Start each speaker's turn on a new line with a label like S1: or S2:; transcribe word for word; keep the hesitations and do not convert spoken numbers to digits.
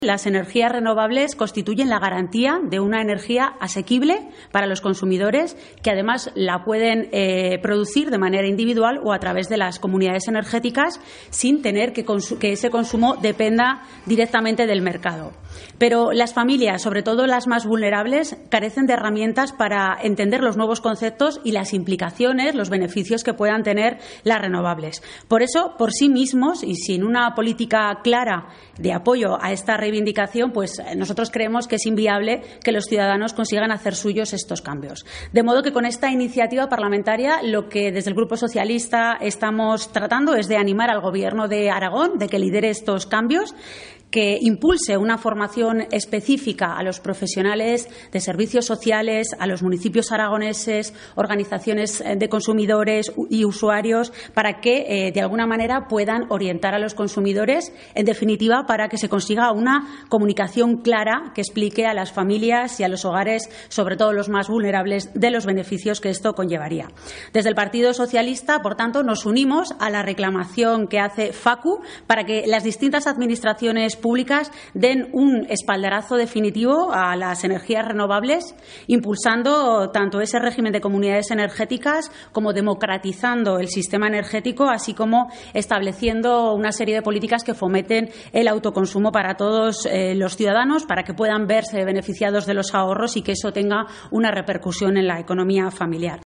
S1: Las energías renovables constituyen la garantía de una energía asequible para los consumidores, que además la pueden eh, producir de manera individual o a través de las comunidades energéticas sin tener que, que ese consumo dependa directamente del mercado. Pero las familias, sobre todo las más vulnerables, carecen de herramientas para entender los nuevos conceptos y las implicaciones, los beneficios que puedan tener las renovables. Por eso, por sí mismos y sin una política clara de apoyo a esta reivindicación, pues nosotros creemos que es inviable que los ciudadanos consigan hacer suyos estos cambios. De modo que con esta iniciativa parlamentaria lo que desde el Grupo Socialista estamos tratando es de animar al Gobierno de Aragón de que lidere estos cambios, que impulse una formación específica a los profesionales de servicios sociales, a los municipios aragoneses, organizaciones de consumidores y usuarios, para que, eh, de alguna manera, puedan orientar a los consumidores, en definitiva, para que se consiga una comunicación clara que explique a las familias y a los hogares, sobre todo los más vulnerables, de los beneficios que esto conllevaría. Desde el Partido Socialista, por tanto, nos unimos a la reclamación que hace FACU para que las distintas administraciones públicas den un espaldarazo definitivo a las energías renovables, impulsando tanto ese régimen de comunidades energéticas como democratizando el sistema energético, así como estableciendo una serie de políticas que fomenten el autoconsumo para todos eh, los ciudadanos, para que puedan verse beneficiados de los ahorros y que eso tenga una repercusión en la economía familiar.